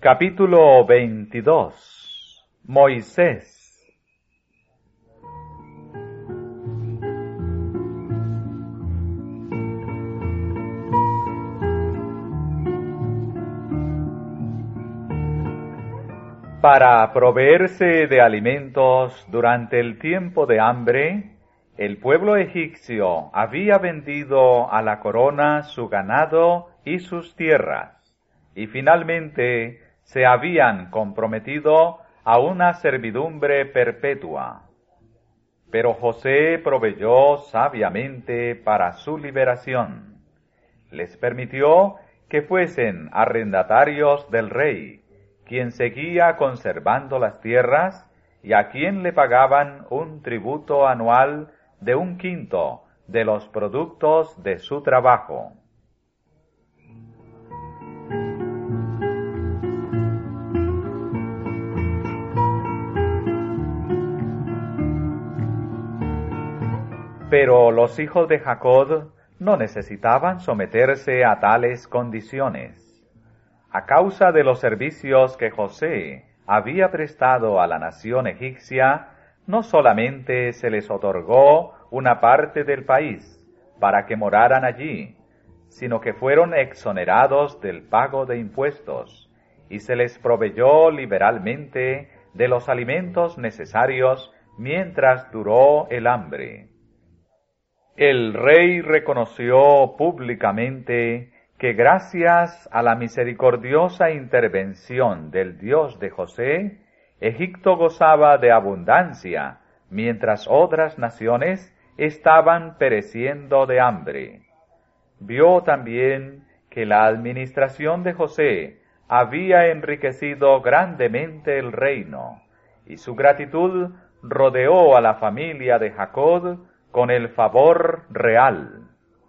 Capítulo 22. Moisés. Para proveerse de alimentos durante el tiempo de hambre, el pueblo egipcio había vendido a la corona su ganado y sus tierras, y finalmente se habían comprometido a una servidumbre perpetua. Pero José proveyó sabiamente para su liberación. Les permitió que fuesen arrendatarios del rey, quien seguía conservando las tierras y a quien le pagaban un tributo anual de 1/5 de los productos de su trabajo. Pero los hijos de Jacob no necesitaban someterse a tales condiciones. A causa de los servicios que José había prestado a la nación egipcia, no solamente se les otorgó una parte del país para que moraran allí, sino que fueron exonerados del pago de impuestos, y se les proveyó liberalmente de los alimentos necesarios mientras duró el hambre. El rey reconoció públicamente que gracias a la misericordiosa intervención del Dios de José, Egipto gozaba de abundancia, mientras otras naciones estaban pereciendo de hambre. Vio también que la administración de José había enriquecido grandemente el reino, y su gratitud rodeó a la familia de Jacob con el favor real.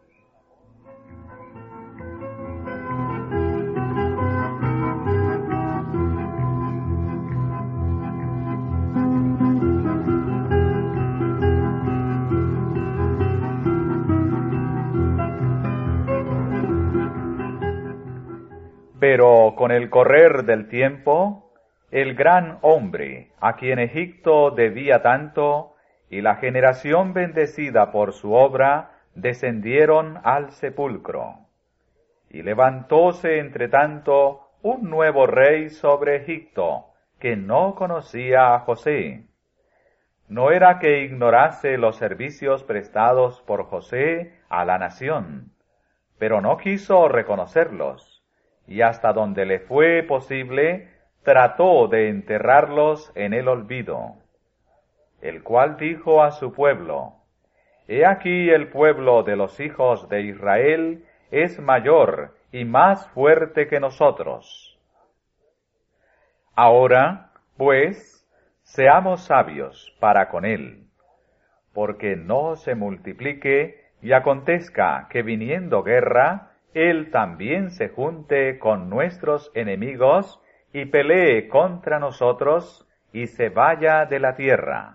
Pero con el correr del tiempo, el gran hombre a quien Egipto debía tanto y la generación bendecida por su obra descendieron al sepulcro. Y levantóse entre tanto un nuevo rey sobre Egipto, que no conocía a José. No era que ignorase los servicios prestados por José a la nación, pero no quiso reconocerlos, y hasta donde le fue posible, trató de enterrarlos en el olvido. El cual dijo a su pueblo: He aquí el pueblo de los hijos de Israel es mayor y más fuerte que nosotros. Ahora, pues, seamos sabios para con él, porque no se multiplique y acontezca que viniendo guerra, él también se junte con nuestros enemigos y pelee contra nosotros y se vaya de la tierra.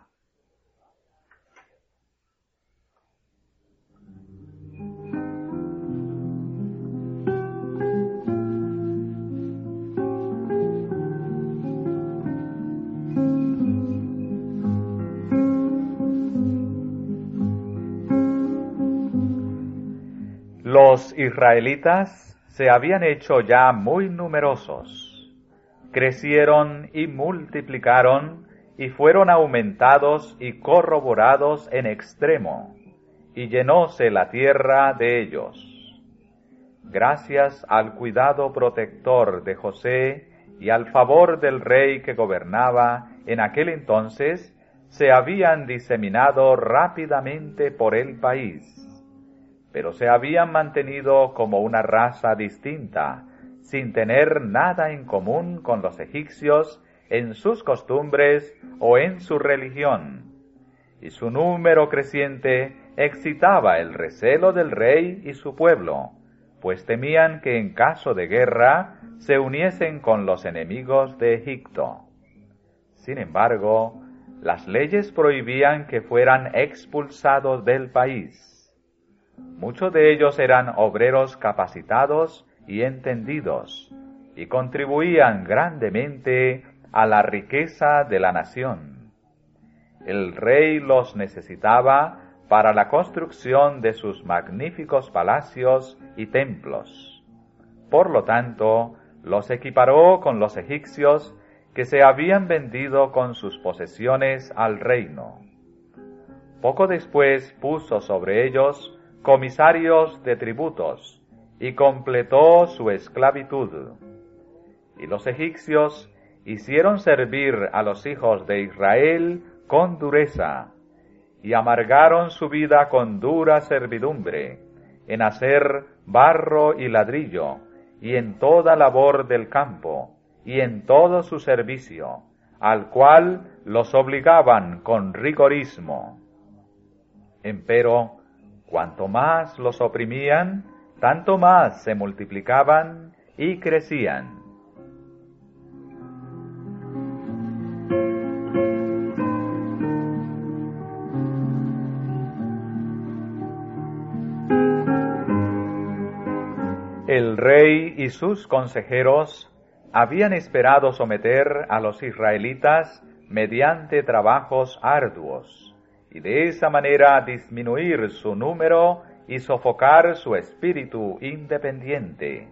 Los israelitas se habían hecho ya muy numerosos, crecieron y multiplicaron y fueron aumentados y corroborados en extremo, y llenóse la tierra de ellos. Gracias al cuidado protector de José y al favor del rey que gobernaba en aquel entonces, se habían diseminado rápidamente por el país, pero se habían mantenido como una raza distinta, sin tener nada en común con los egipcios en sus costumbres o en su religión, y su número creciente excitaba el recelo del rey y su pueblo, pues temían que en caso de guerra se uniesen con los enemigos de Egipto. Sin embargo, las leyes prohibían que fueran expulsados del país. Muchos de ellos eran obreros capacitados y entendidos, y contribuían grandemente a la riqueza de la nación. El rey los necesitaba para la construcción de sus magníficos palacios y templos. Por lo tanto, los equiparó con los egipcios que se habían vendido con sus posesiones al reino. Poco después puso sobre ellos comisarios de tributos y completó su esclavitud. Y los egipcios hicieron servir a los hijos de Israel con dureza, y amargaron su vida con dura servidumbre, en hacer barro y ladrillo, y en toda labor del campo, y en todo su servicio, al cual los obligaban con rigorismo. Empero, cuanto más los oprimían, tanto más se multiplicaban y crecían. El rey y sus consejeros habían esperado someter a los israelitas mediante trabajos arduos, y de esa manera disminuir su número y sofocar su espíritu independiente.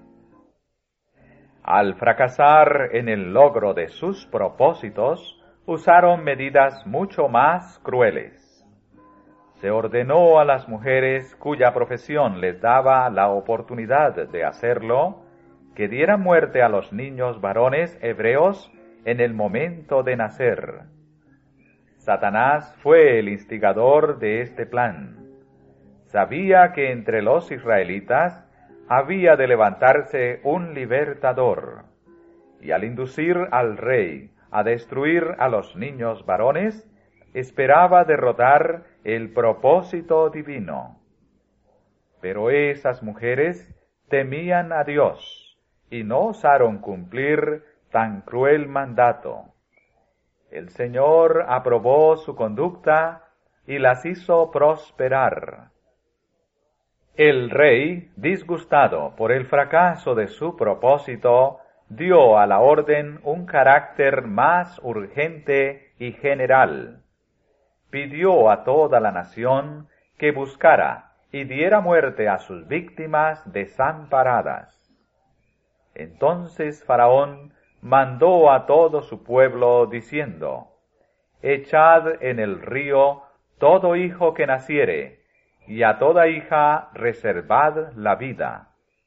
Al fracasar en el logro de sus propósitos, usaron medidas mucho más crueles. Se ordenó a las mujeres cuya profesión les daba la oportunidad de hacerlo, que dieran muerte a los niños varones hebreos en el momento de nacer. Satanás fue el instigador de este plan. Sabía que entre los israelitas había de levantarse un libertador, y al inducir al rey a destruir a los niños varones, esperaba derrotar el propósito divino. Pero esas mujeres temían a Dios y no osaron cumplir tan cruel mandato. El Señor aprobó su conducta y las hizo prosperar. El rey, disgustado por el fracaso de su propósito, dio a la orden un carácter más urgente y general. Pidió a toda la nación que buscara y diera muerte a sus víctimas desamparadas. Entonces Faraón mandó a todo su pueblo diciendo: Echad en el río todo hijo que naciere, y a toda hija reservad la vida.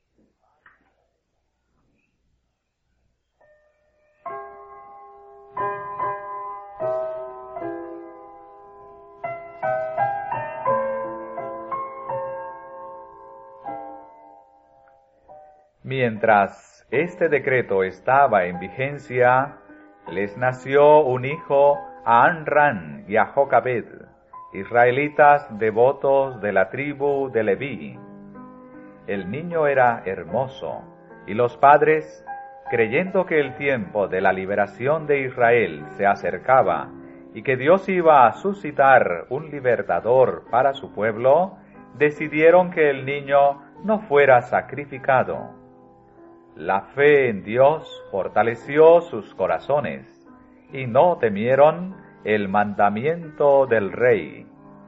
Mientras este decreto estaba en vigencia, les nació un hijo a Amram y a Jocabed, israelitas devotos de la tribu de Leví. El niño era hermoso, y los padres, creyendo que el tiempo de la liberación de Israel se acercaba y que Dios iba a suscitar un libertador para su pueblo, decidieron que el niño no fuera sacrificado. La fe en Dios fortaleció sus corazones, y no temieron el mandamiento del rey.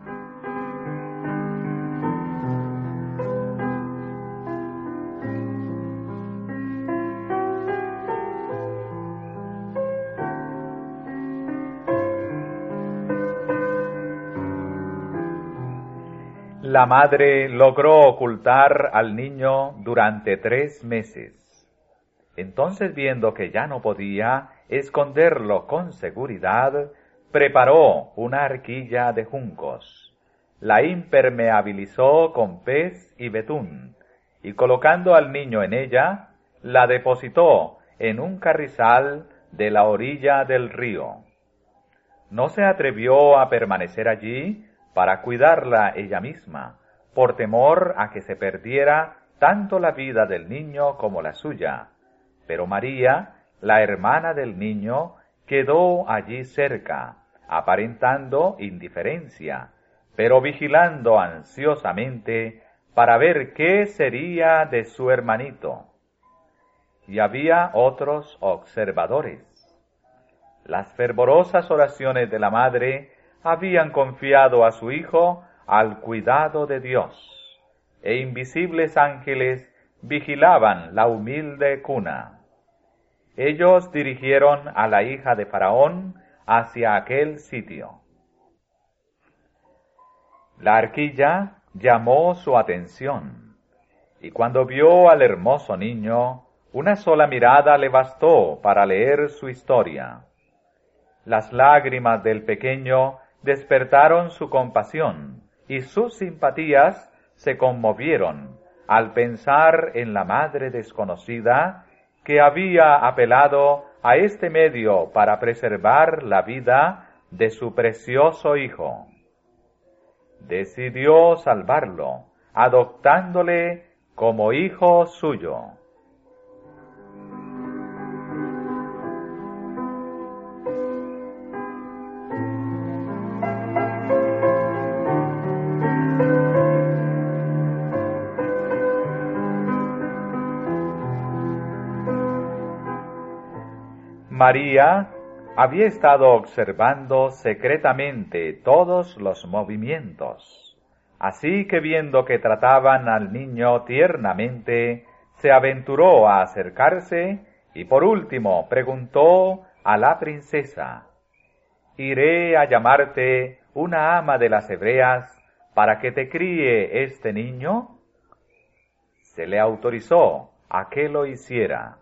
La madre logró ocultar al niño durante 3 meses. Entonces, viendo que ya no podía esconderlo con seguridad, preparó una arquilla de juncos, la impermeabilizó con pez y betún, y colocando al niño en ella, la depositó en un carrizal de la orilla del río. No se atrevió a permanecer allí para cuidarla ella misma, por temor a que se perdiera tanto la vida del niño como la suya. Pero María, la hermana del niño, quedó allí cerca, aparentando indiferencia, pero vigilando ansiosamente para ver qué sería de su hermanito. y había otros observadores. Las fervorosas oraciones de la madre habían confiado a su hijo al cuidado de Dios, e invisibles ángeles vigilaban la humilde cuna. Ellos dirigieron a la hija de Faraón hacia aquel sitio. La arquilla llamó su atención, y cuando vio al hermoso niño, una sola mirada le bastó para leer su historia. Las lágrimas del pequeño despertaron su compasión, y sus simpatías se conmovieron al pensar en la madre desconocida que había apelado a este medio para preservar la vida de su precioso hijo. Decidió salvarlo, adoptándole como hijo suyo. María había estado observando secretamente todos los movimientos, así que viendo que trataban al niño tiernamente, se aventuró a acercarse y por último preguntó a la princesa: «¿Iré a llamarte una ama de las hebreas para que te críe este niño?» Se le autorizó a que lo hiciera.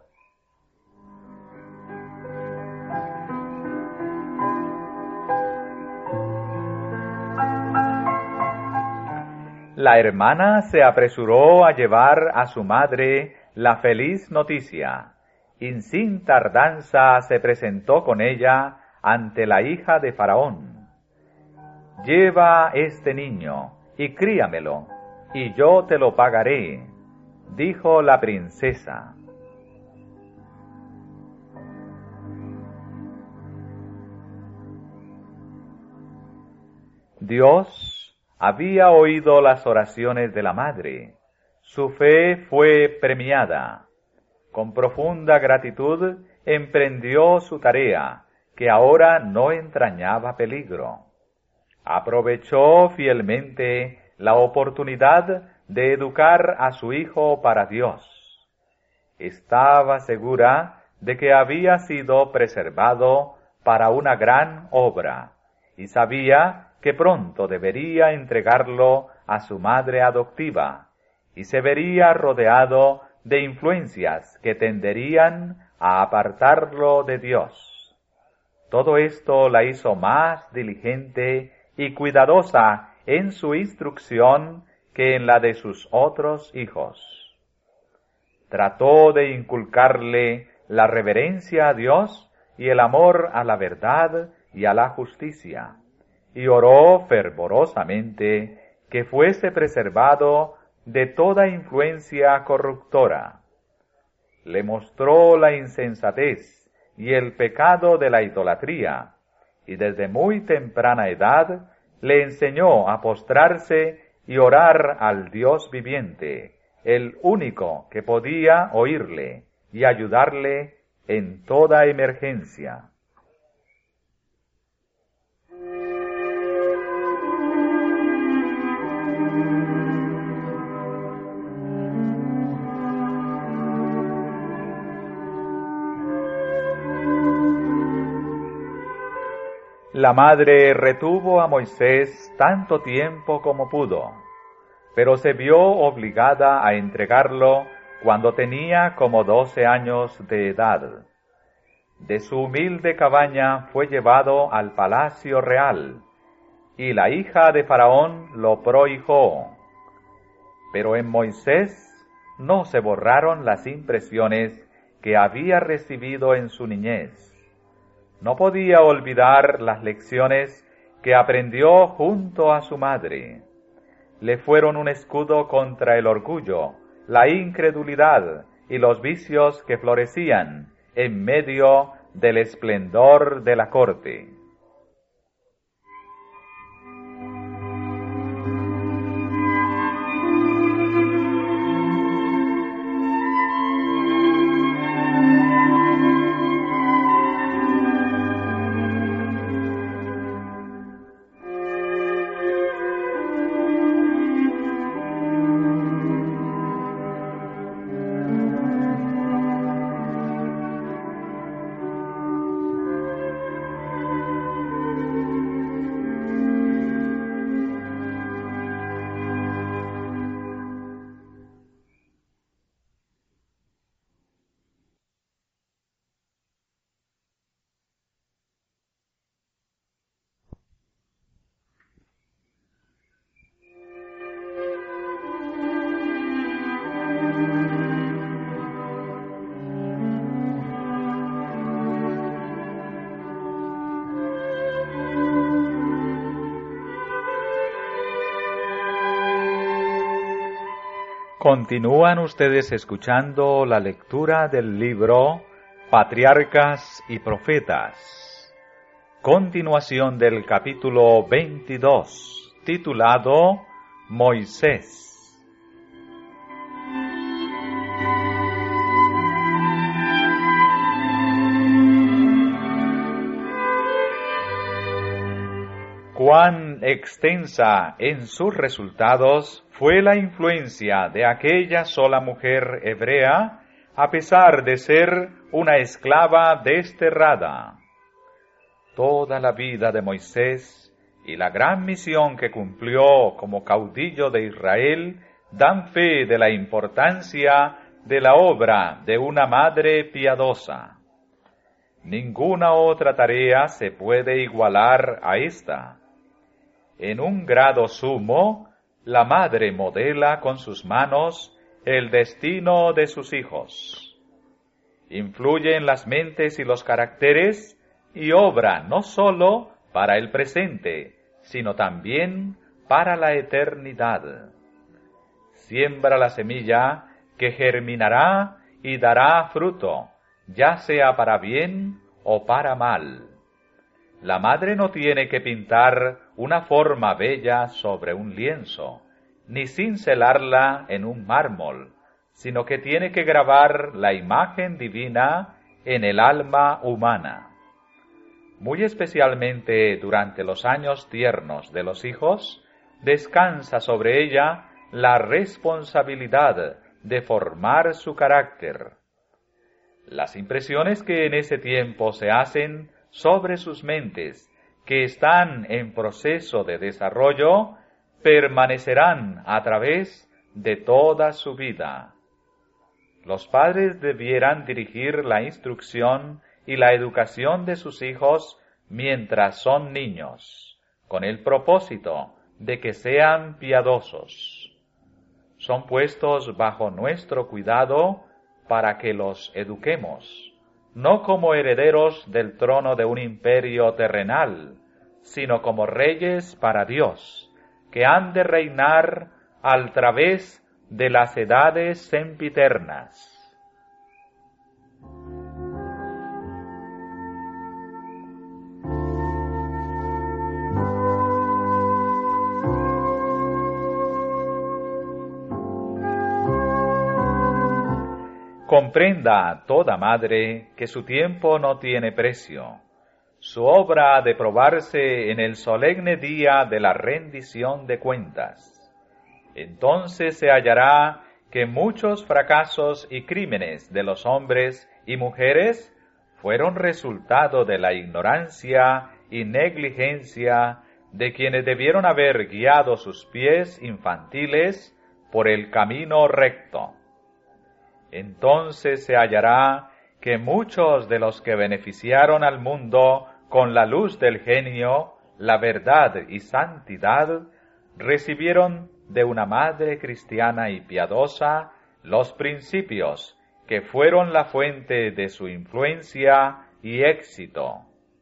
La hermana se apresuró a llevar a su madre la feliz noticia, y sin tardanza se presentó con ella ante la hija de Faraón. «Lleva este niño y críamelo, y yo te lo pagaré», dijo la princesa. Dios había oído las oraciones de la madre. Su fe fue premiada. Con profunda gratitud emprendió su tarea, que ahora no entrañaba peligro. Aprovechó fielmente la oportunidad de educar a su hijo para Dios. Estaba segura de que había sido preservado para una gran obra, y sabía que pronto debería entregarlo a su madre adoptiva, y se vería rodeado de influencias que tenderían a apartarlo de Dios. Todo esto la hizo más diligente y cuidadosa en su instrucción que en la de sus otros hijos. Trató de inculcarle la reverencia a Dios y el amor a la verdad y a la justicia, y oró fervorosamente que fuese preservado de toda influencia corruptora. Le mostró la insensatez y el pecado de la idolatría, y desde muy temprana edad le enseñó a postrarse y orar al Dios viviente, el único que podía oírle y ayudarle en toda emergencia. La madre retuvo a Moisés tanto tiempo como pudo, pero se vio obligada a entregarlo cuando tenía como 12 años de edad. De su humilde cabaña fue llevado al palacio real, y la hija de Faraón lo prohijó. Pero en Moisés no se borraron las impresiones que había recibido en su niñez. No podía olvidar las lecciones que aprendió junto a su madre. Le fueron un escudo contra el orgullo, la incredulidad y los vicios que florecían en medio del esplendor de la corte. Continúan ustedes escuchando la lectura del libro Patriarcas y Profetas. Continuación del capítulo 22, titulado Moisés. Cuán extensa en sus resultados fue la influencia de aquella sola mujer hebrea, a pesar de ser una esclava desterrada. Toda la vida de Moisés y la gran misión que cumplió como caudillo de Israel dan fe de la importancia de la obra de una madre piadosa. Ninguna otra tarea se puede igualar a esta. En un grado sumo, la madre modela con sus manos el destino de sus hijos. Influye en las mentes y los caracteres y obra no sólo para el presente, sino también para la eternidad. Siembra la semilla que germinará y dará fruto, ya sea para bien o para mal. La madre no tiene que pintar una forma bella sobre un lienzo, ni cincelarla en un mármol, sino que tiene que grabar la imagen divina en el alma humana. Muy especialmente durante los años tiernos de los hijos, descansa sobre ella la responsabilidad de formar su carácter. Las impresiones que en ese tiempo se hacen sobre sus mentes, que están en proceso de desarrollo, permanecerán a través de toda su vida. Los padres debieran dirigir la instrucción y la educación de sus hijos mientras son niños, con el propósito de que sean piadosos. Son puestos bajo nuestro cuidado para que los eduquemos, no como herederos del trono de un imperio terrenal, sino como reyes para Dios, que han de reinar al través de las edades sempiternas. Comprenda toda madre que su tiempo no tiene precio. Su obra ha de probarse en el solemne día de la rendición de cuentas. Entonces se hallará que muchos fracasos y crímenes de los hombres y mujeres fueron resultado de la ignorancia y negligencia de quienes debieron haber guiado sus pies infantiles por el camino recto. Entonces se hallará que muchos de los que beneficiaron al mundo con la luz del genio, la verdad y santidad, recibieron de una madre cristiana y piadosa los principios que fueron la fuente de su influencia y éxito.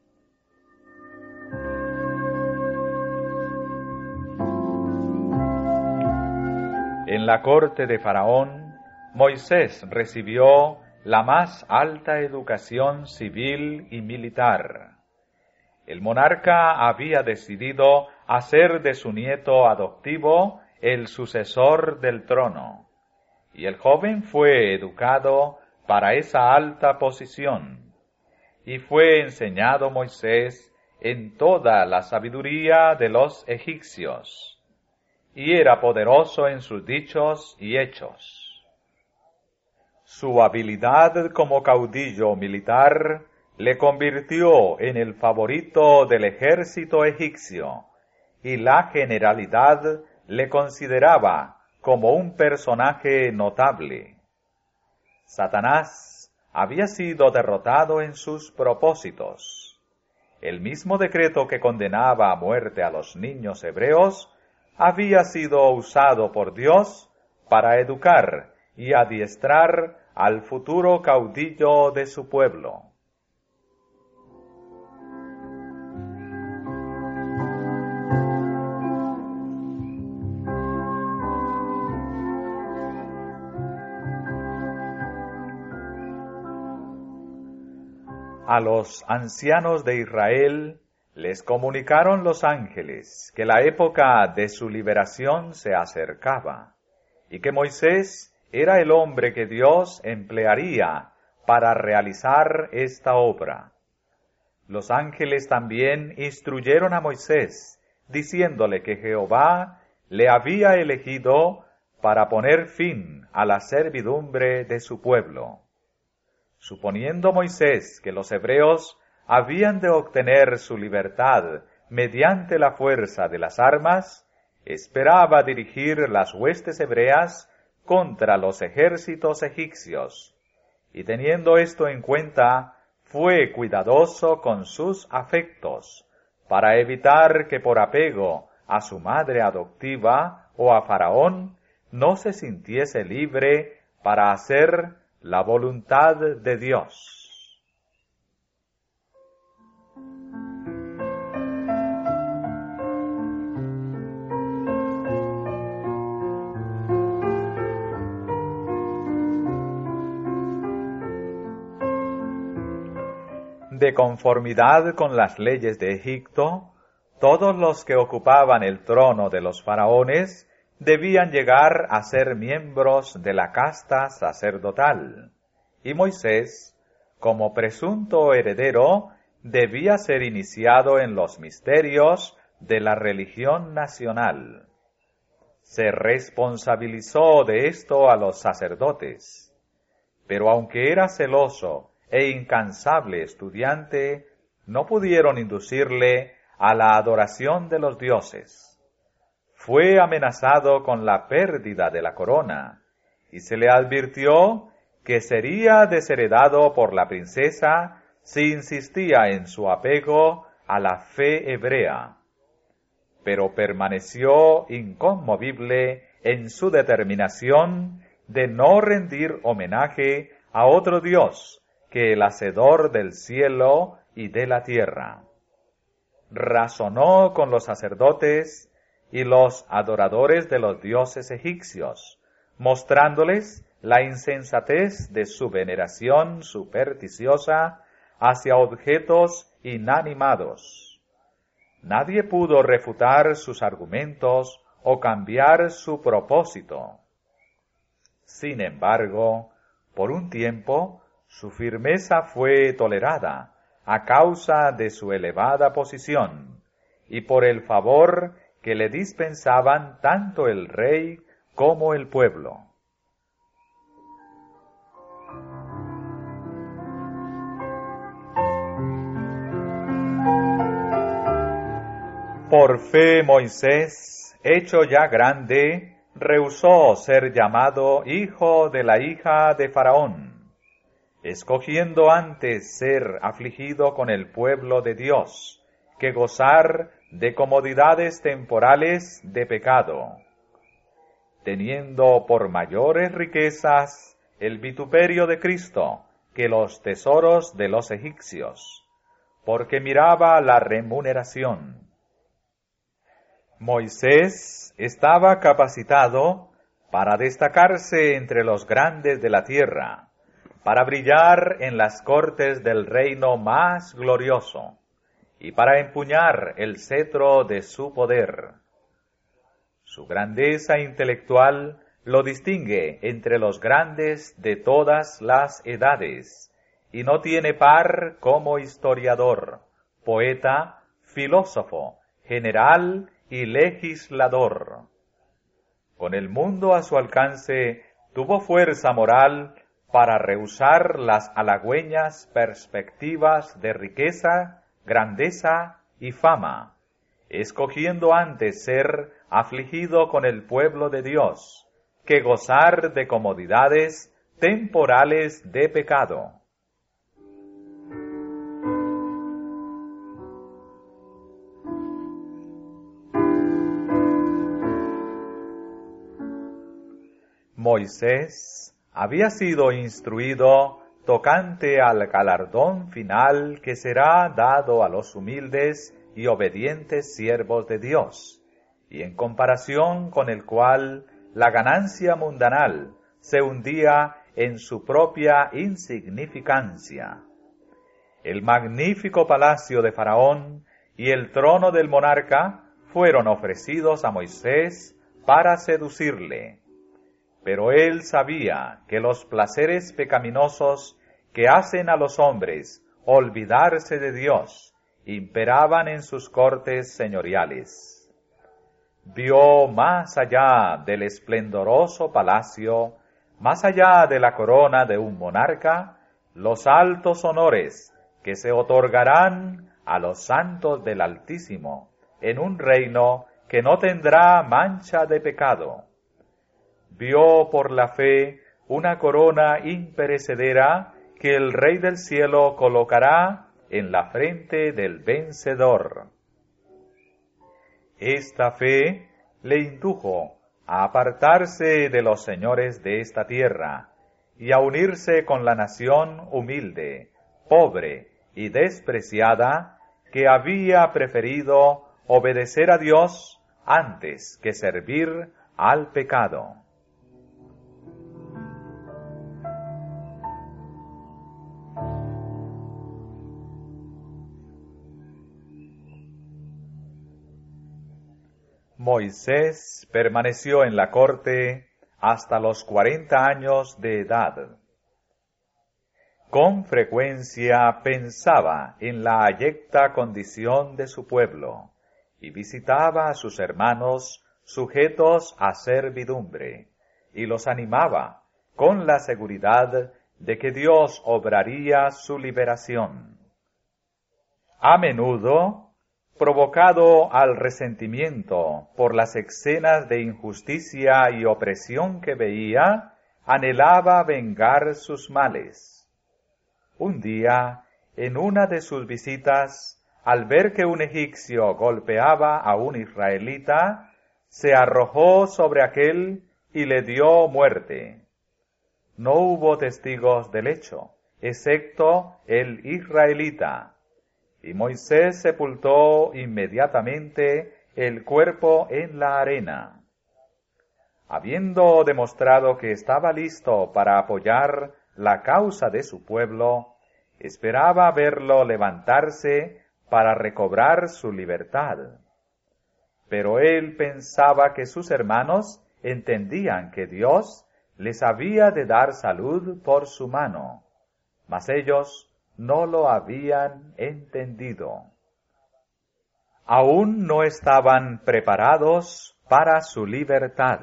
En la corte de Faraón, Moisés recibió la más alta educación civil y militar. El monarca había decidido hacer de su nieto adoptivo el sucesor del trono, y el joven fue educado para esa alta posición, y fue enseñado Moisés en toda la sabiduría de los egipcios, y era poderoso en sus dichos y hechos. Su habilidad como caudillo militar le convirtió en el favorito del ejército egipcio, y la generalidad le consideraba como un personaje notable. Satanás había sido derrotado en sus propósitos. El mismo decreto que condenaba a muerte a los niños hebreos había sido usado por Dios para educar y adiestrar al futuro caudillo de su pueblo. A los ancianos de Israel les comunicaron los ángeles que la época de su liberación se acercaba y que Moisés era el hombre que Dios emplearía para realizar esta obra. Los ángeles también instruyeron a Moisés, diciéndole que Jehová le había elegido para poner fin a la servidumbre de su pueblo. Suponiendo Moisés que los hebreos habían de obtener su libertad mediante la fuerza de las armas, esperaba dirigir las huestes hebreas contra los ejércitos egipcios, y teniendo esto en cuenta, fue cuidadoso con sus afectos, para evitar que por apego a su madre adoptiva o a Faraón, no se sintiese libre para hacer la voluntad de Dios. De conformidad con las leyes de Egipto, todos los que ocupaban el trono de los faraones debían llegar a ser miembros de la casta sacerdotal, y Moisés, como presunto heredero, debía ser iniciado en los misterios de la religión nacional. Se responsabilizó de esto a los sacerdotes, pero aunque era celoso e incansable estudiante, no pudieron inducirle a la adoración de los dioses. Fue amenazado con la pérdida de la corona, y se le advirtió que sería desheredado por la princesa si insistía en su apego a la fe hebrea. Pero permaneció inconmovible en su determinación de no rendir homenaje a otro Dios que el hacedor del cielo y de la tierra. Razonó con los sacerdotes y los adoradores de los dioses egipcios, mostrándoles la insensatez de su veneración supersticiosa hacia objetos inanimados. Nadie pudo refutar sus argumentos o cambiar su propósito. Sin embargo, por un tiempo, su firmeza fue tolerada a causa de su elevada posición y por el favor que le dispensaban tanto el rey como el pueblo. Por fe Moisés, hecho ya grande, rehusó ser llamado hijo de la hija de Faraón, escogiendo antes ser afligido con el pueblo de Dios, que gozar de comodidades temporales de pecado, teniendo por mayores riquezas el vituperio de Cristo que los tesoros de los egipcios, porque miraba la remuneración. Moisés estaba capacitado para destacarse entre los grandes de la tierra, para brillar en las cortes del reino más glorioso, y para empuñar el cetro de su poder. Su grandeza intelectual lo distingue entre los grandes de todas las edades, y no tiene par como historiador, poeta, filósofo, general y legislador. Con el mundo a su alcance, tuvo fuerza moral para rehusar las halagüeñas perspectivas de riqueza, grandeza y fama, escogiendo antes ser afligido con el pueblo de Dios, que gozar de comodidades temporales de pecado. Moisés había sido instruido tocante al galardón final que será dado a los humildes y obedientes siervos de Dios, y en comparación con el cual la ganancia mundanal se hundía en su propia insignificancia. el magnífico palacio de Faraón y el trono del monarca fueron ofrecidos a Moisés para seducirle. Pero él sabía que los placeres pecaminosos que hacen a los hombres olvidarse de Dios imperaban en sus cortes señoriales. Vio más allá del esplendoroso palacio, más allá de la corona de un monarca, los altos honores que se otorgarán a los santos del Altísimo en un reino que no tendrá mancha de pecado. Vio por la fe una corona imperecedera que el Rey del cielo colocará en la frente del vencedor. Esta fe le indujo a apartarse de los señores de esta tierra y a unirse con la nación humilde, pobre y despreciada que había preferido obedecer a Dios antes que servir al pecado. Moisés permaneció en la corte hasta los 40 años de edad. Con frecuencia pensaba en la abyecta condición de su pueblo y visitaba a sus hermanos sujetos a servidumbre y los animaba con la seguridad de que Dios obraría su liberación. A menudo, provocado al resentimiento por las escenas de injusticia y opresión que veía, anhelaba vengar sus males. Un día, en una de sus visitas, al ver que un egipcio golpeaba a un israelita, se arrojó sobre aquél y le dio muerte. No hubo testigos del hecho, excepto el israelita. Y Moisés sepultó inmediatamente el cuerpo en la arena. Habiendo demostrado que estaba listo para apoyar la causa de su pueblo, esperaba verlo levantarse para recobrar su libertad. Pero él pensaba que sus hermanos entendían que Dios les había de dar salud por su mano, mas ellos no lo habían entendido. Aún no estaban preparados para su libertad.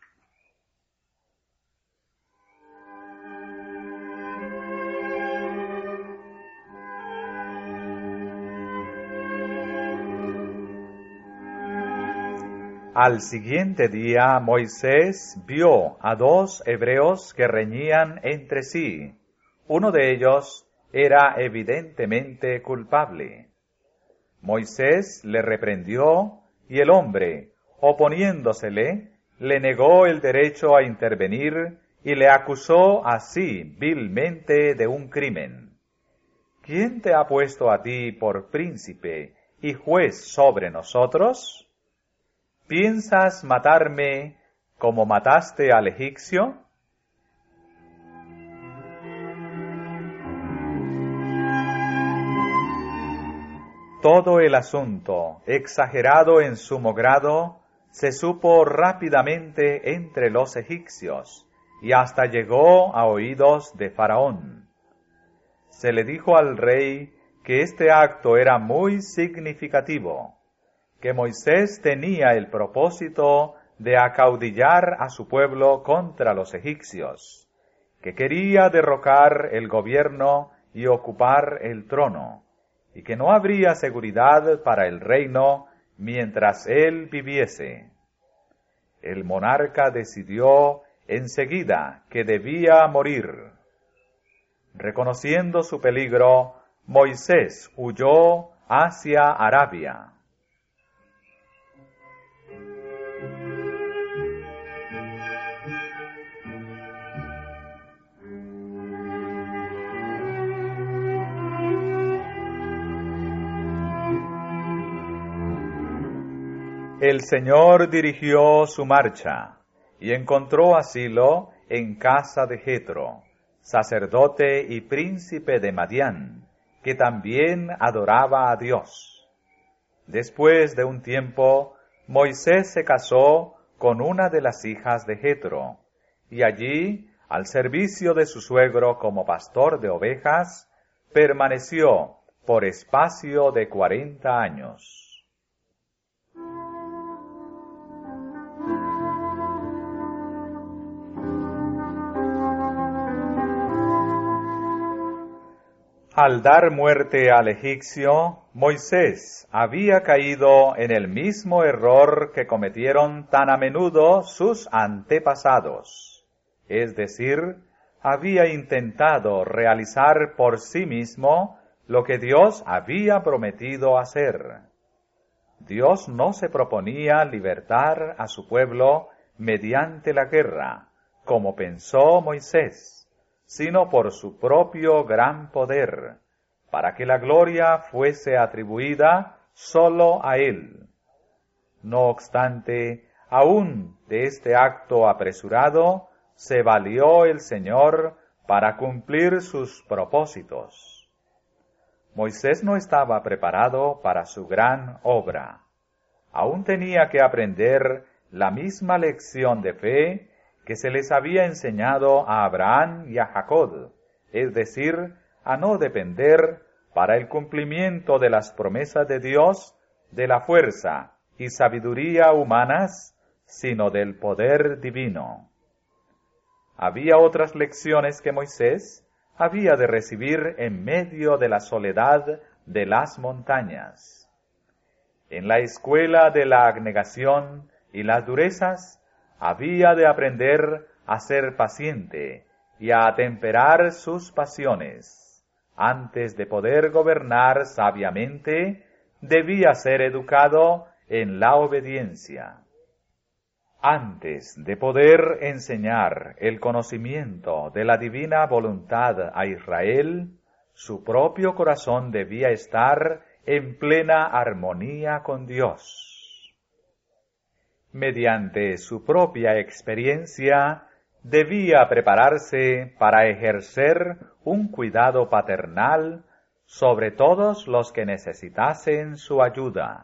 Al siguiente día Moisés vio a dos hebreos que reñían entre sí. Uno de ellos era evidentemente culpable. Moisés le reprendió y el hombre, oponiéndosele, le negó el derecho a intervenir y le acusó así vilmente de un crimen. ¿Quién te ha puesto a ti por príncipe y juez sobre nosotros? ¿Piensas matarme como mataste al egipcio? Todo el asunto, exagerado en sumo grado, se supo rápidamente entre los egipcios y hasta llegó a oídos de Faraón. Se le dijo al rey que este acto era muy significativo, que Moisés tenía el propósito de acaudillar a su pueblo contra los egipcios, que quería derrocar el gobierno y ocupar el trono, y que no habría seguridad para el reino mientras él viviese. El monarca decidió enseguida que debía morir. Reconociendo su peligro, Moisés huyó hacia Arabia. El Señor dirigió su marcha y encontró asilo en casa de Jetro, sacerdote y príncipe de Madián, que también adoraba a Dios. Después de un tiempo, Moisés se casó con una de las hijas de Jetro, y allí, al servicio de su suegro como pastor de ovejas, permaneció por espacio de 40 años. Al dar muerte al egipcio, Moisés había caído en el mismo error que cometieron tan a menudo sus antepasados, es decir, había intentado realizar por sí mismo lo que Dios había prometido hacer. Dios no se proponía libertar a su pueblo mediante la guerra, como pensó Moisés, sino por su propio gran poder, para que la gloria fuese atribuida sólo a Él. No obstante, aún de este acto apresurado, se valió el Señor para cumplir sus propósitos. Moisés no estaba preparado para su gran obra. Aún tenía que aprender la misma lección de fe que se les había enseñado a Abraham y a Jacob, es decir, a no depender para el cumplimiento de las promesas de Dios de la fuerza y sabiduría humanas, sino del poder divino. Había otras lecciones que Moisés había de recibir en medio de la soledad de las montañas. En la escuela de la abnegación y las durezas, había de aprender a ser paciente y a atemperar sus pasiones. Antes de poder gobernar sabiamente, debía ser educado en la obediencia. Antes de poder enseñar el conocimiento de la divina voluntad a Israel, su propio corazón debía estar en plena armonía con Dios. Mediante su propia experiencia, debía prepararse para ejercer un cuidado paternal sobre todos los que necesitasen su ayuda.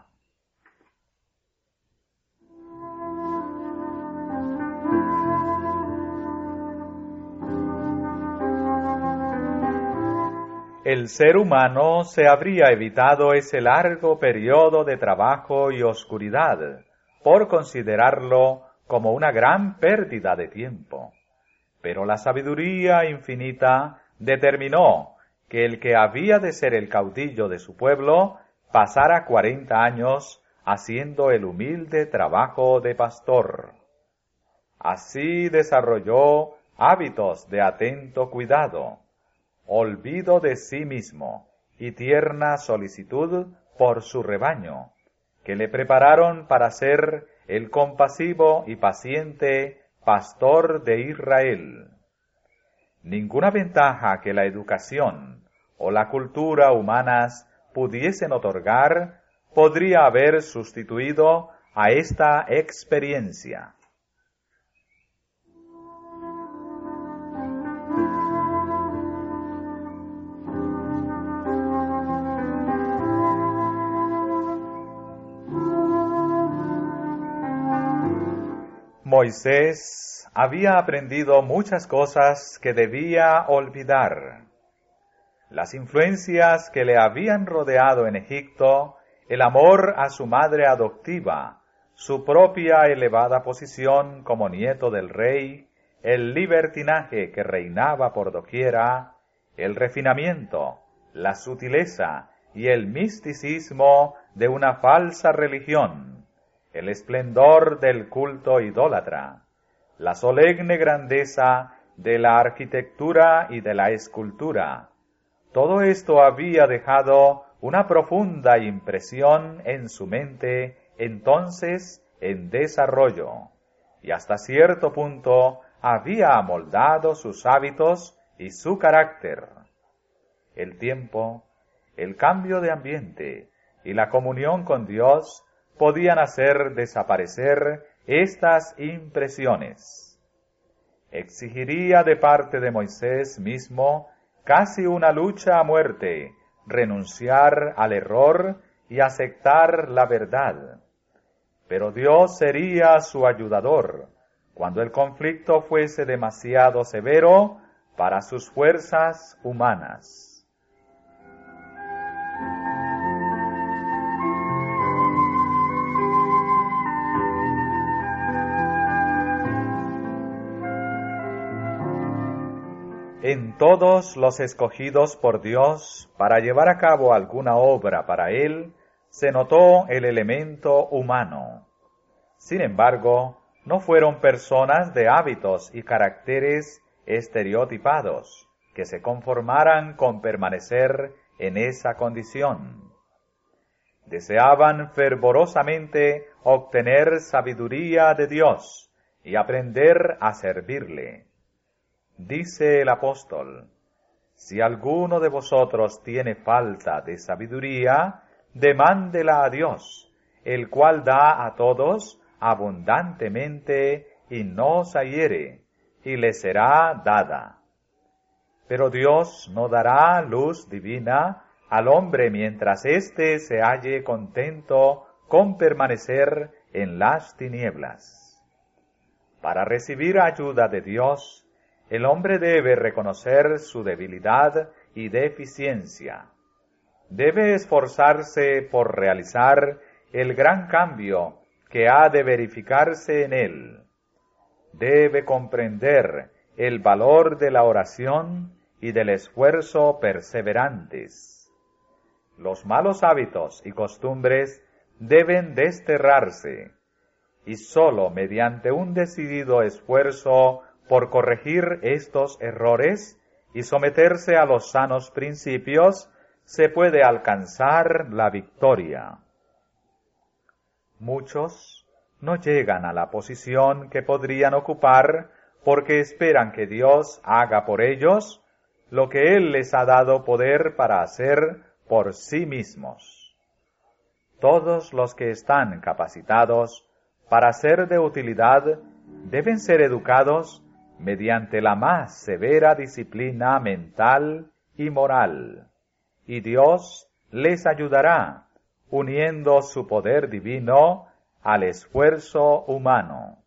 El ser humano se habría evitado ese largo periodo de trabajo y oscuridad, por considerarlo como una gran pérdida de tiempo. Pero la sabiduría infinita determinó que el que había de ser el caudillo de su pueblo pasara 40 años haciendo el humilde trabajo de pastor. Así desarrolló hábitos de atento cuidado, olvido de sí mismo y tierna solicitud por su rebaño, que le prepararon para ser el compasivo y paciente pastor de Israel. Ninguna ventaja que la educación o la cultura humanas pudiesen otorgar podría haber sustituido a esta experiencia. Moisés había aprendido muchas cosas que debía olvidar. Las influencias que le habían rodeado en Egipto, el amor a su madre adoptiva, su propia elevada posición como nieto del rey, el libertinaje que reinaba por doquiera, el refinamiento, la sutileza y el misticismo de una falsa religión, el esplendor del culto idólatra, la solemne grandeza de la arquitectura y de la escultura. Todo esto había dejado una profunda impresión en su mente, entonces en desarrollo, y hasta cierto punto había amoldado sus hábitos y su carácter. El tiempo, el cambio de ambiente y la comunión con Dios podían hacer desaparecer estas impresiones. Exigiría de parte de Moisés mismo casi una lucha a muerte renunciar al error y aceptar la verdad. Pero Dios sería su ayudador cuando el conflicto fuese demasiado severo para sus fuerzas humanas. En todos los escogidos por Dios para llevar a cabo alguna obra para Él, se notó el elemento humano. Sin embargo, no fueron personas de hábitos y caracteres estereotipados que se conformaran con permanecer en esa condición. Deseaban fervorosamente obtener sabiduría de Dios y aprender a servirle. Dice el apóstol: si alguno de vosotros tiene falta de sabiduría, demándela a Dios, el cual da a todos abundantemente y no se hiere, y le será dada. Pero Dios no dará luz divina al hombre mientras éste se halle contento con permanecer en las tinieblas. Para recibir ayuda de Dios, el hombre debe reconocer su debilidad y deficiencia. Debe esforzarse por realizar el gran cambio que ha de verificarse en él. Debe comprender el valor de la oración y del esfuerzo perseverantes. Los malos hábitos y costumbres deben desterrarse, y sólo mediante un decidido esfuerzo por corregir estos errores y someterse a los sanos principios, se puede alcanzar la victoria. Muchos no llegan a la posición que podrían ocupar porque esperan que Dios haga por ellos lo que Él les ha dado poder para hacer por sí mismos. Todos los que están capacitados para ser de utilidad deben ser educados mediante la más severa disciplina mental y moral, y Dios les ayudará, uniendo su poder divino al esfuerzo humano.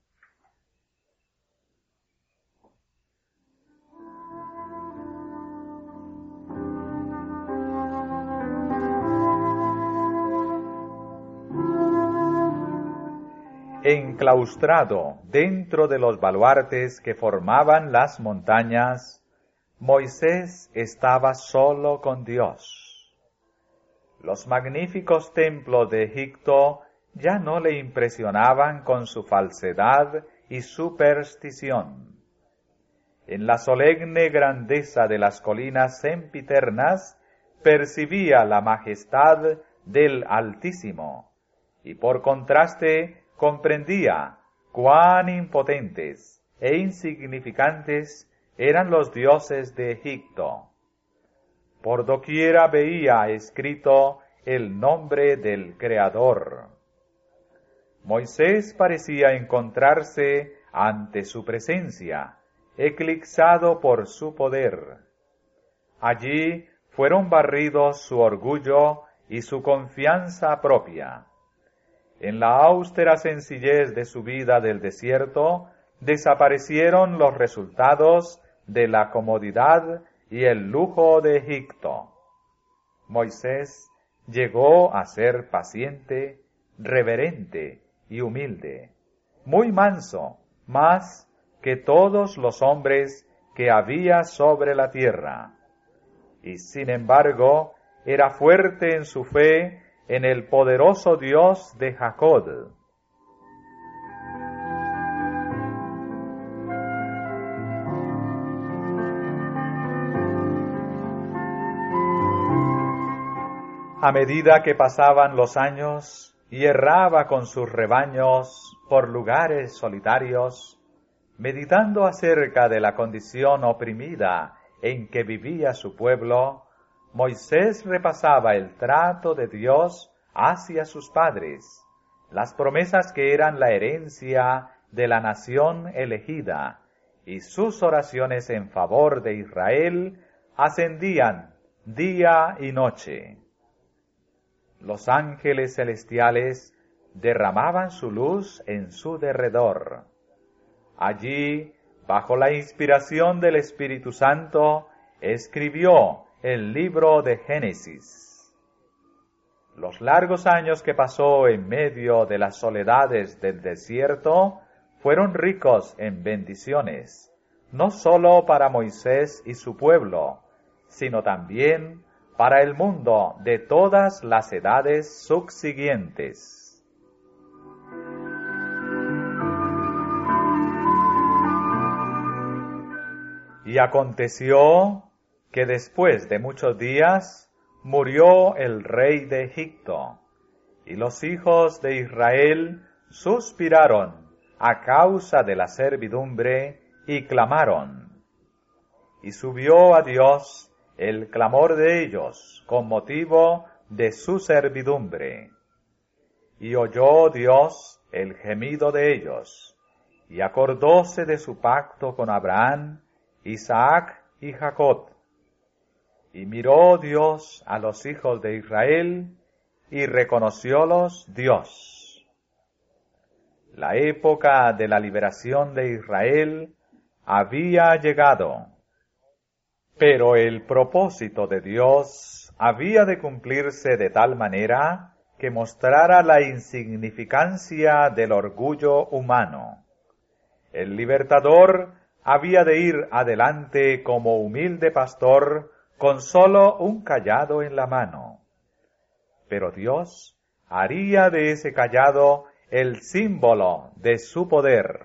Enclaustrado dentro de los baluartes que formaban las montañas, Moisés estaba solo con Dios. Los magníficos templos de Egipto ya no le impresionaban con su falsedad y superstición. En la solemne grandeza de las colinas sempiternas percibía la majestad del Altísimo, y por contraste comprendía cuán impotentes e insignificantes eran los dioses de Egipto. Por doquiera veía escrito el nombre del Creador. Moisés parecía encontrarse ante su presencia, eclipsado por su poder. Allí fueron barridos su orgullo y su confianza propia. En la austera sencillez de su vida del desierto, desaparecieron los resultados de la comodidad y el lujo de Egipto. Moisés llegó a ser paciente, reverente y humilde, muy manso, más que todos los hombres que había sobre la tierra. Y sin embargo, era fuerte en su fe en el poderoso Dios de Jacob. A medida que pasaban los años y erraba con sus rebaños por lugares solitarios, meditando acerca de la condición oprimida en que vivía su pueblo, Moisés repasaba el trato de Dios hacia sus padres, las promesas que eran la herencia de la nación elegida, y sus oraciones en favor de Israel ascendían día y noche. Los ángeles celestiales derramaban su luz en su derredor. Allí, bajo la inspiración del Espíritu Santo, escribió el libro de Génesis. Los largos años que pasó en medio de las soledades del desierto fueron ricos en bendiciones, no sólo para Moisés y su pueblo, sino también para el mundo de todas las edades subsiguientes. Y aconteció que después de muchos días murió el rey de Egipto, y los hijos de Israel suspiraron a causa de la servidumbre y clamaron. Y subió a Dios el clamor de ellos con motivo de su servidumbre. Y oyó Dios el gemido de ellos, y acordóse de su pacto con Abraham, Isaac y Jacob. Y miró Dios a los hijos de Israel, y reconociólos Dios. La época de la liberación de Israel había llegado, pero el propósito de Dios había de cumplirse de tal manera que mostrara la insignificancia del orgullo humano. El libertador había de ir adelante como humilde pastor con solo un cayado en la mano. Pero Dios haría de ese cayado el símbolo de su poder.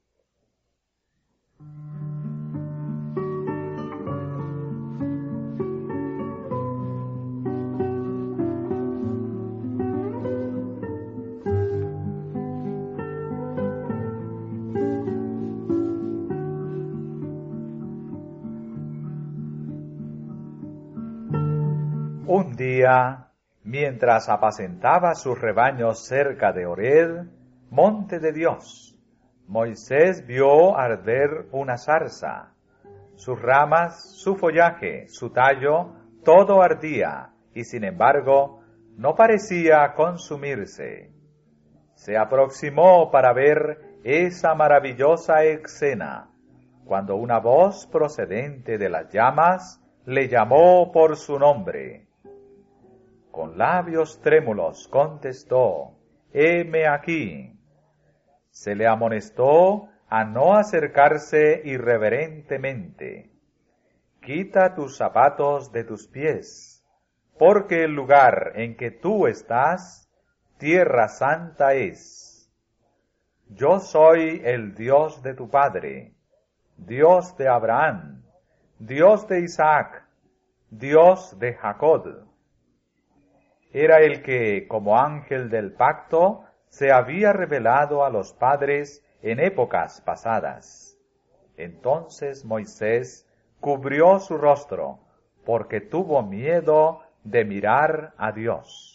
Un día, mientras apacentaba sus rebaños cerca de Horeb, monte de Dios, Moisés vio arder una zarza. Sus ramas, su follaje, su tallo, todo ardía, y sin embargo, no parecía consumirse. Se aproximó para ver esa maravillosa escena, cuando una voz procedente de las llamas le llamó por su nombre. Con labios trémulos contestó, «Heme aquí». Se le amonestó a no acercarse irreverentemente. «Quita tus zapatos de tus pies, porque el lugar en que tú estás, tierra santa es. Yo soy el Dios de tu padre, Dios de Abraham, Dios de Isaac, Dios de Jacob». Era el que, como ángel del pacto, se había revelado a los padres en épocas pasadas. Entonces Moisés cubrió su rostro, porque tuvo miedo de mirar a Dios.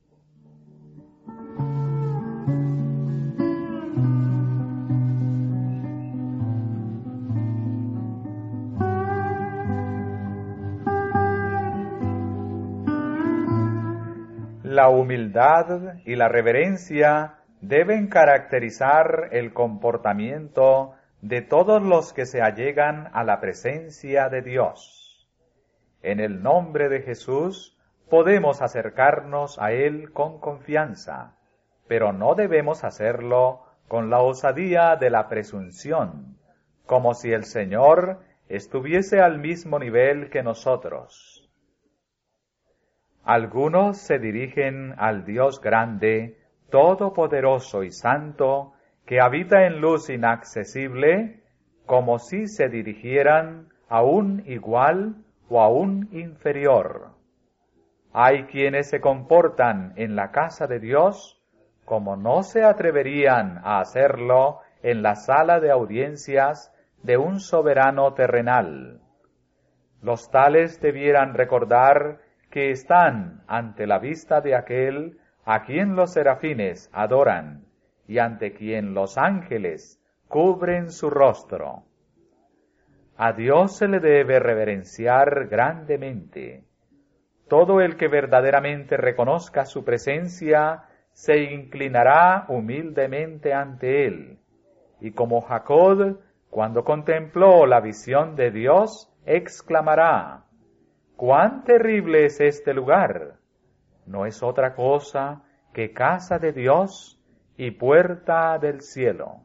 La humildad y la reverencia deben caracterizar el comportamiento de todos los que se allegan a la presencia de Dios. En el nombre de Jesús podemos acercarnos a Él con confianza, pero no debemos hacerlo con la osadía de la presunción, como si el Señor estuviese al mismo nivel que nosotros. Algunos se dirigen al Dios grande, todopoderoso y santo, que habita en luz inaccesible, como si se dirigieran a un igual o a un inferior. Hay quienes se comportan en la casa de Dios como no se atreverían a hacerlo en la sala de audiencias de un soberano terrenal. Los tales debieran recordar que están ante la vista de aquel a quien los serafines adoran y ante quien los ángeles cubren su rostro. A Dios se le debe reverenciar grandemente, todo el que verdaderamente reconozca su presencia se inclinará humildemente ante él. Y como Jacob, cuando contempló la visión de Dios, exclamará: ¡cuán terrible es este lugar! No es otra cosa que casa de Dios y puerta del cielo.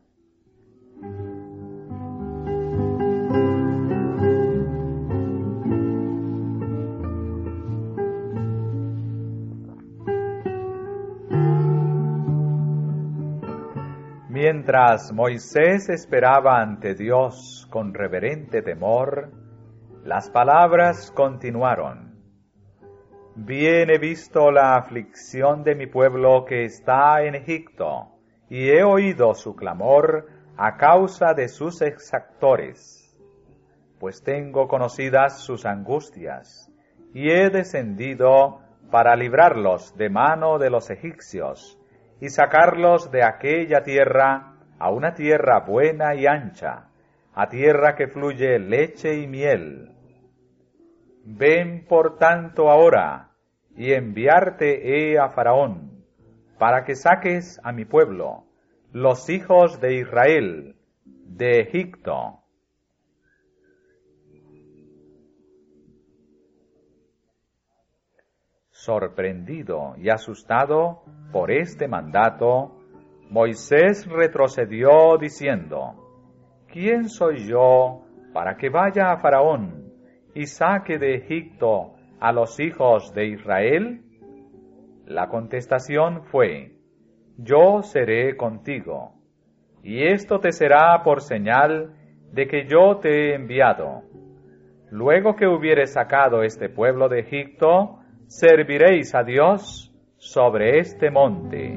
Mientras Moisés esperaba ante Dios con reverente temor, las palabras continuaron: Bien he visto la aflicción de mi pueblo que está en Egipto, y he oído su clamor a causa de sus exactores. Pues tengo conocidas sus angustias, y he descendido para librarlos de mano de los egipcios, y sacarlos de aquella tierra a una tierra buena y ancha, a tierra que fluye leche y miel. Ven por tanto ahora, y enviarte he a Faraón, para que saques a mi pueblo, los hijos de Israel, de Egipto. Sorprendido y asustado por este mandato, Moisés retrocedió diciendo: ¿Quién soy yo para que vaya a Faraón y saque de Egipto a los hijos de Israel? La contestación fue: Yo seré contigo, y esto te será por señal de que yo te he enviado. Luego que hubieres sacado este pueblo de Egipto, serviréis a Dios sobre este monte.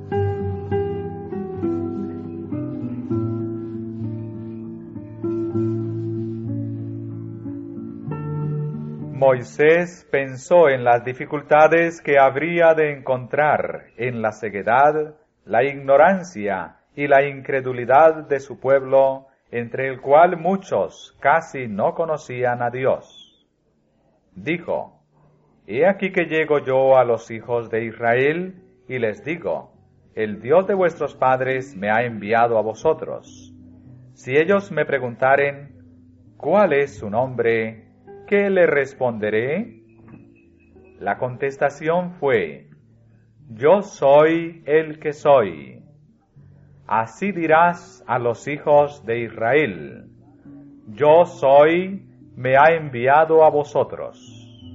Moisés pensó en las dificultades que habría de encontrar en la ceguedad, la ignorancia y la incredulidad de su pueblo, entre el cual muchos casi no conocían a Dios. Dijo: He aquí que llego yo a los hijos de Israel, y les digo: el Dios de vuestros padres me ha enviado a vosotros. Si ellos me preguntaren: ¿cuál es su nombre?, ¿qué le responderé? La contestación fue: Yo soy el que soy. Así dirás a los hijos de Israel: Yo soy, me ha enviado a vosotros.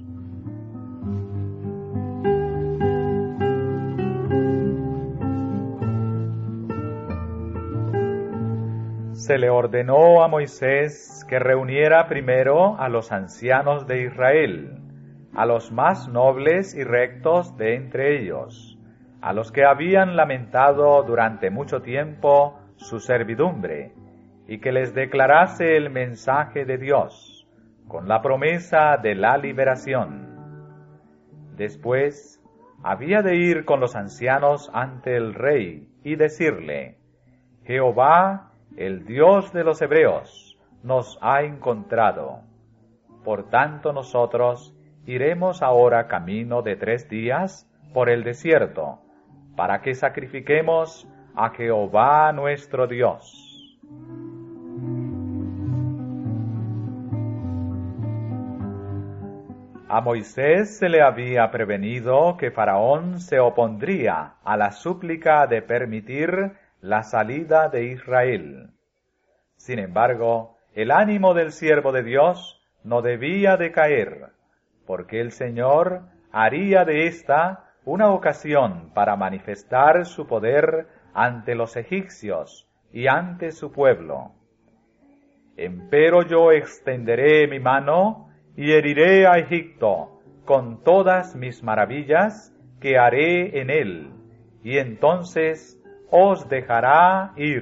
Se le ordenó a Moisés que reuniera primero a los ancianos de Israel, a los más nobles y rectos de entre ellos, a los que habían lamentado durante mucho tiempo su servidumbre, y que les declarase el mensaje de Dios, con la promesa de la liberación. Después había de ir con los ancianos ante el rey y decirle: Jehová, el Dios de los hebreos, nos ha encontrado. Por tanto nosotros iremos ahora camino de 3 días por el desierto, para que sacrifiquemos a Jehová nuestro Dios. A Moisés se le había prevenido que Faraón se opondría a la súplica de permitir la salida de Israel. Sin embargo, el ánimo del siervo de Dios no debía decaer, porque el Señor haría de esta una ocasión para manifestar su poder ante los egipcios y ante su pueblo. Empero yo extenderé mi mano y heriré a Egipto con todas mis maravillas que haré en él, y entonces os dejará ir.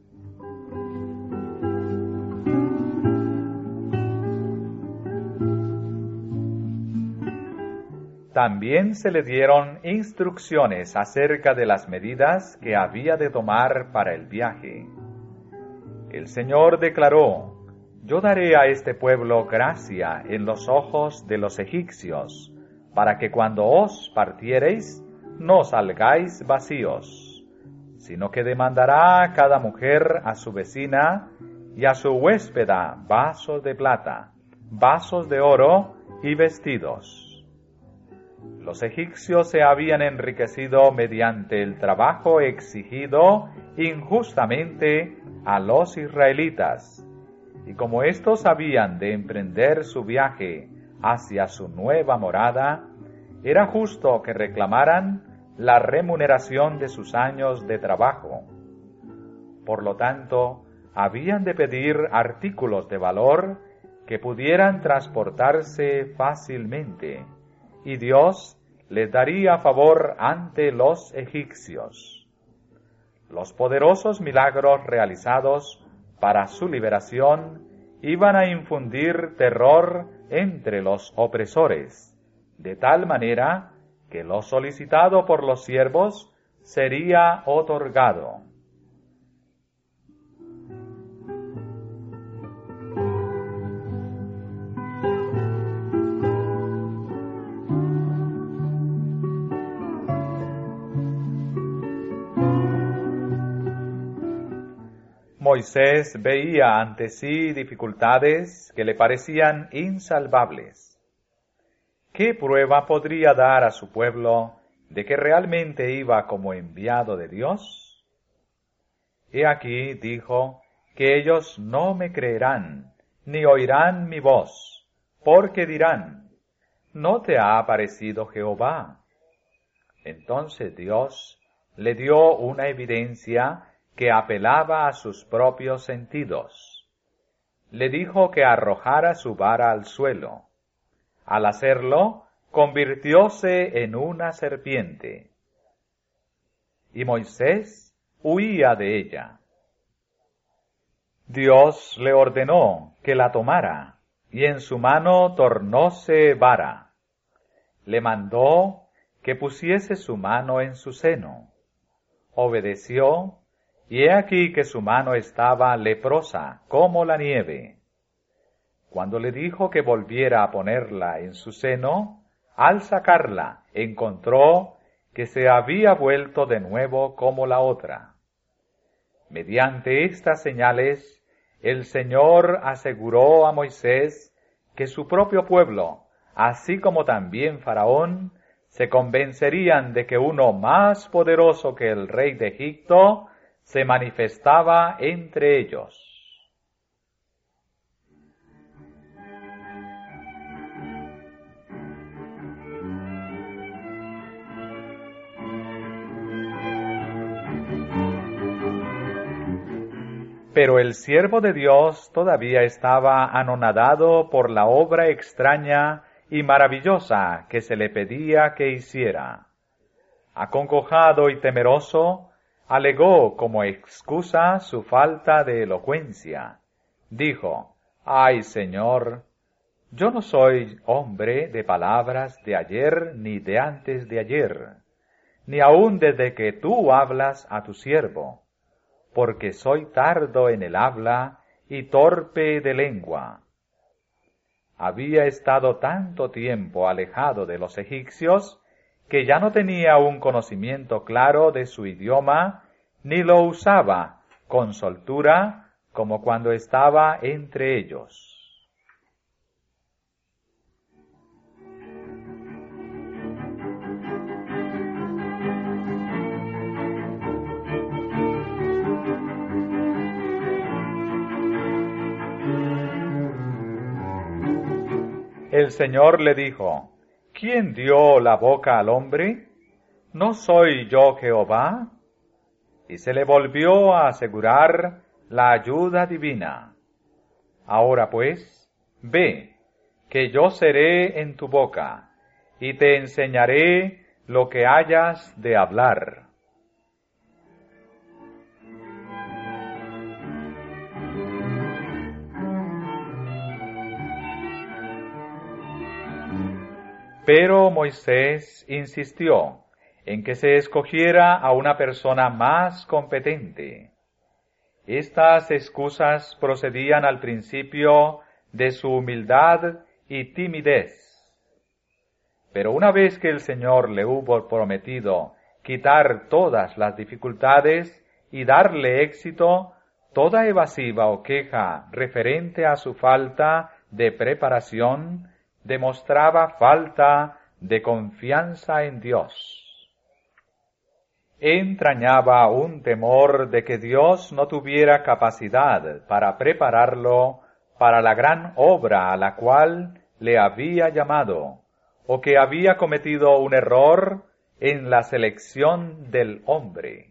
También se le dieron instrucciones acerca de las medidas que había de tomar para el viaje. El Señor declaró: Yo daré a este pueblo gracia en los ojos de los egipcios, para que cuando os partiereis no salgáis vacíos, sino que demandará cada mujer a su vecina y a su huéspeda vasos de plata, vasos de oro y vestidos. Los egipcios se habían enriquecido mediante el trabajo exigido injustamente a los israelitas, y como éstos habían de emprender su viaje hacia su nueva morada, era justo que reclamaran la remuneración de sus años de trabajo. Por lo tanto, habían de pedir artículos de valor que pudieran transportarse fácilmente, y Dios les daría favor ante los egipcios. Los poderosos milagros realizados para su liberación iban a infundir terror entre los opresores, de tal manera que lo solicitado por los siervos sería otorgado. Moisés veía ante sí dificultades que le parecían insalvables. ¿Qué prueba podría dar a su pueblo de que realmente iba como enviado de Dios? He aquí, dijo, que ellos no me creerán, ni oirán mi voz, porque dirán, ¿no te ha aparecido Jehová? Entonces Dios le dio una evidencia que apelaba a sus propios sentidos. Le dijo que arrojara su vara al suelo. Al hacerlo, convirtióse en una serpiente. Y Moisés huía de ella. Dios le ordenó que la tomara, y en su mano tornóse vara. Le mandó que pusiese su mano en su seno. Obedeció, y he aquí que su mano estaba leprosa como la nieve. Cuando le dijo que volviera a ponerla en su seno, al sacarla encontró que se había vuelto de nuevo como la otra. Mediante estas señales, el Señor aseguró a Moisés que su propio pueblo, así como también Faraón, se convencerían de que uno más poderoso que el rey de Egipto se manifestaba entre ellos. Pero el siervo de Dios todavía estaba anonadado por la obra extraña y maravillosa que se le pedía que hiciera. Acongojado y temeroso, alegó como excusa su falta de elocuencia. Dijo, «Ay, Señor, yo no soy hombre de palabras de ayer ni de antes de ayer, ni aun desde que tú hablas a tu siervo, porque soy tardo en el habla y torpe de lengua». Había estado tanto tiempo alejado de los egipcios que ya no tenía un conocimiento claro de su idioma, ni lo usaba con soltura como cuando estaba entre ellos. El Señor le dijo, ¿quién dio la boca al hombre? ¿No soy yo Jehová? Y se le volvió a asegurar la ayuda divina. Ahora pues, ve, que yo seré en tu boca, y te enseñaré lo que hayas de hablar. Pero Moisés insistió en que se escogiera a una persona más competente. Estas excusas procedían al principio de su humildad y timidez. Pero una vez que el Señor le hubo prometido quitar todas las dificultades y darle éxito, toda evasiva o queja referente a su falta de preparación demostraba falta de confianza en Dios. Entrañaba un temor de que Dios no tuviera capacidad para prepararlo para la gran obra a la cual le había llamado, o que había cometido un error en la selección del hombre.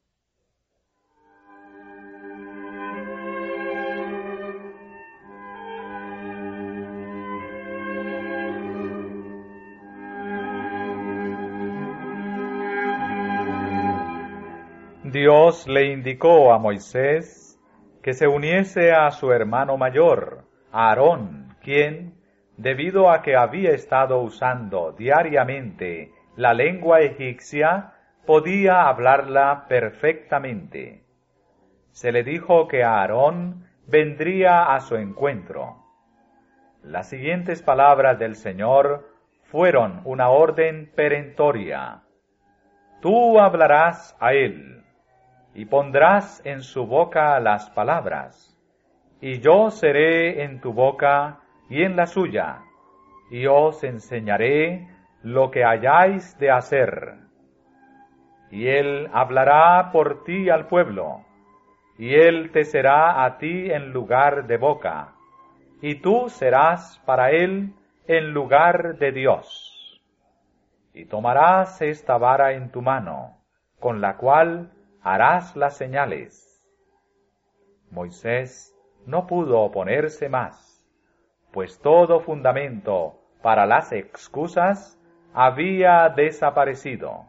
Dios le indicó a Moisés que se uniese a su hermano mayor, Aarón, quien, debido a que había estado usando diariamente la lengua egipcia, podía hablarla perfectamente. Se le dijo que Aarón vendría a su encuentro. Las siguientes palabras del Señor fueron una orden perentoria. Tú hablarás a él, y pondrás en su boca las palabras, y yo seré en tu boca y en la suya, y os enseñaré lo que hayáis de hacer. Y él hablará por ti al pueblo, y él te será a ti en lugar de boca, y tú serás para él en lugar de Dios. Y tomarás esta vara en tu mano, con la cual harás las señales. Moisés no pudo oponerse más, pues todo fundamento para las excusas había desaparecido.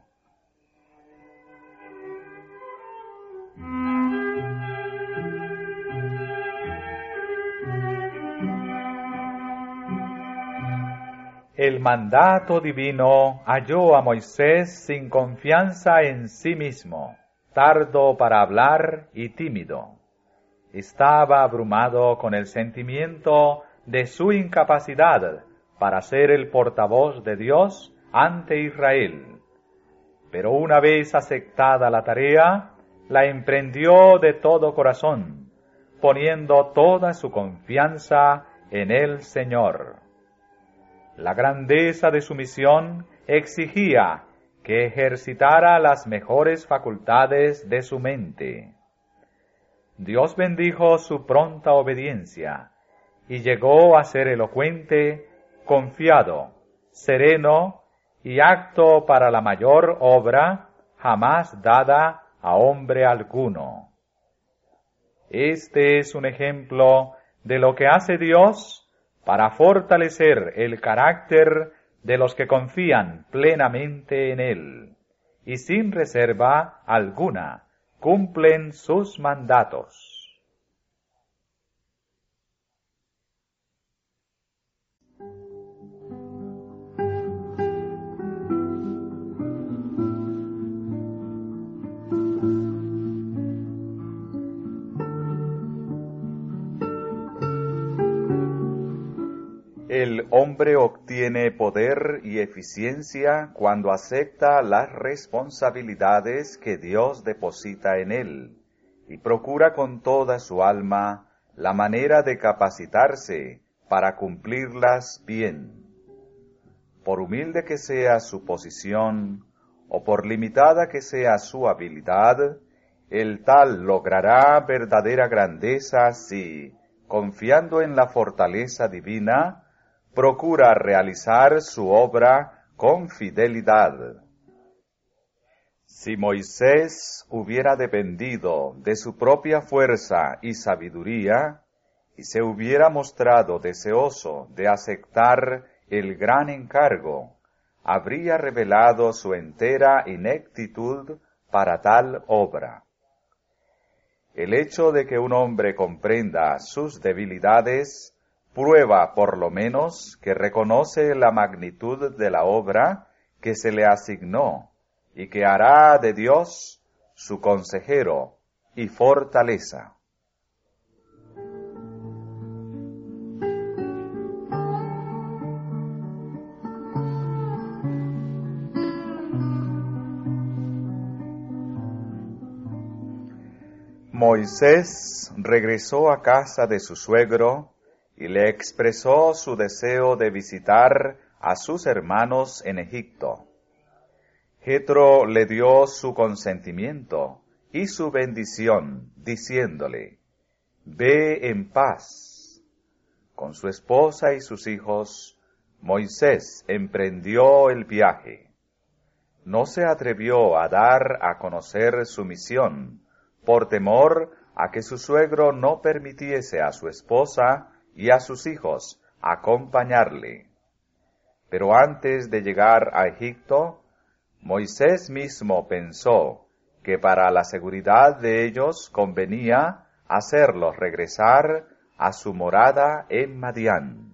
El mandato divino halló a Moisés sin confianza en sí mismo, tardo para hablar y tímido. Estaba abrumado con el sentimiento de su incapacidad para ser el portavoz de Dios ante Israel. Pero una vez aceptada la tarea, la emprendió de todo corazón, poniendo toda su confianza en el Señor. La grandeza de su misión exigía que ejercitara las mejores facultades de su mente. Dios bendijo su pronta obediencia y llegó a ser elocuente, confiado, sereno y apto para la mayor obra jamás dada a hombre alguno. Este es un ejemplo de lo que hace Dios para fortalecer el carácter de los que confían plenamente en Él, y sin reserva alguna cumplen sus mandatos. El hombre obtiene poder y eficiencia cuando acepta las responsabilidades que Dios deposita en él y procura con toda su alma la manera de capacitarse para cumplirlas bien. Por humilde que sea su posición o por limitada que sea su habilidad, el tal logrará verdadera grandeza si, confiando en la fortaleza divina, procura realizar su obra con fidelidad. Si Moisés hubiera dependido de su propia fuerza y sabiduría, y se hubiera mostrado deseoso de aceptar el gran encargo, habría revelado su entera ineptitud para tal obra. El hecho de que un hombre comprenda sus debilidades prueba por lo menos que reconoce la magnitud de la obra que se le asignó y que hará de Dios su consejero y fortaleza. Moisés regresó a casa de su suegro y le expresó su deseo de visitar a sus hermanos en Egipto. Jetro le dio su consentimiento y su bendición, diciéndole: «Ve en paz». Con su esposa y sus hijos, Moisés emprendió el viaje. No se atrevió a dar a conocer su misión, por temor a que su suegro no permitiese a su esposa y a sus hijos acompañarle. Pero antes de llegar a Egipto, Moisés mismo pensó que para la seguridad de ellos convenía hacerlos regresar a su morada en Madián.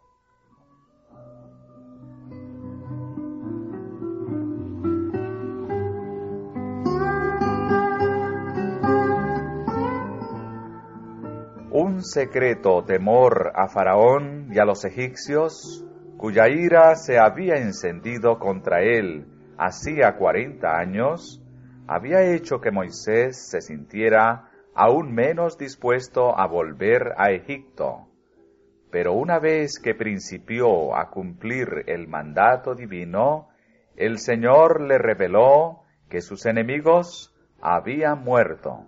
Un secreto temor a Faraón y a los egipcios, cuya ira se había encendido contra él hacía 40 años, había hecho que Moisés se sintiera aún menos dispuesto a volver a Egipto. Pero una vez que principió a cumplir el mandato divino, el Señor le reveló que sus enemigos habían muerto.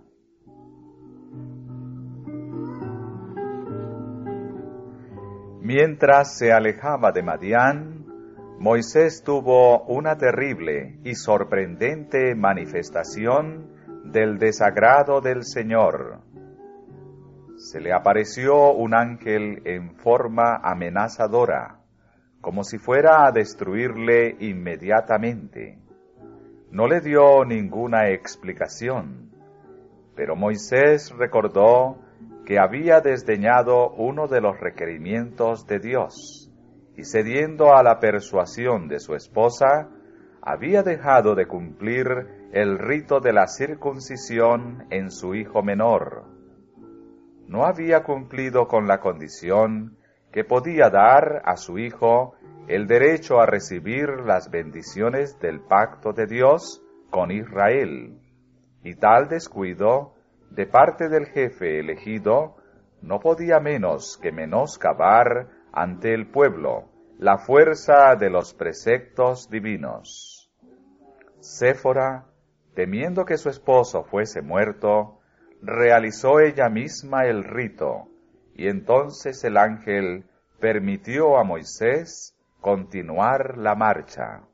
Mientras se alejaba de Madián, Moisés tuvo una terrible y sorprendente manifestación del desagrado del Señor. Se le apareció un ángel en forma amenazadora, como si fuera a destruirle inmediatamente. No le dio ninguna explicación, pero Moisés recordó que había desdeñado uno de los requerimientos de Dios, y cediendo a la persuasión de su esposa, había dejado de cumplir el rito de la circuncisión en su hijo menor. No había cumplido con la condición que podía dar a su hijo el derecho a recibir las bendiciones del pacto de Dios con Israel, y tal descuido de parte del jefe elegido no podía menos que menoscabar ante el pueblo la fuerza de los preceptos divinos. Séfora, temiendo que su esposo fuese muerto, realizó ella misma el rito, y entonces el ángel permitió a Moisés continuar la marcha.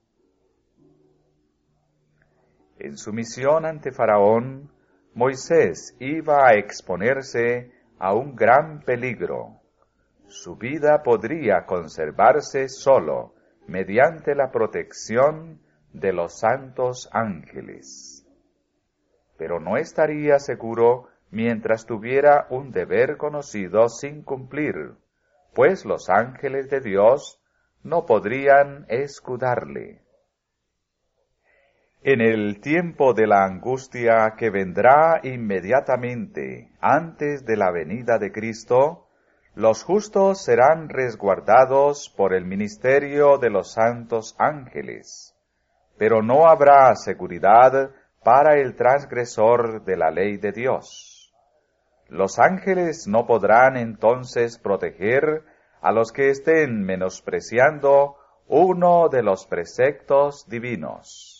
En su misión ante Faraón, Moisés iba a exponerse a un gran peligro. Su vida podría conservarse solo mediante la protección de los santos ángeles. Pero no estaría seguro mientras tuviera un deber conocido sin cumplir, pues los ángeles de Dios no podrían escudarle. En el tiempo de la angustia que vendrá inmediatamente antes de la venida de Cristo, los justos serán resguardados por el ministerio de los santos ángeles, pero no habrá seguridad para el transgresor de la ley de Dios. Los ángeles no podrán entonces proteger a los que estén menospreciando uno de los preceptos divinos.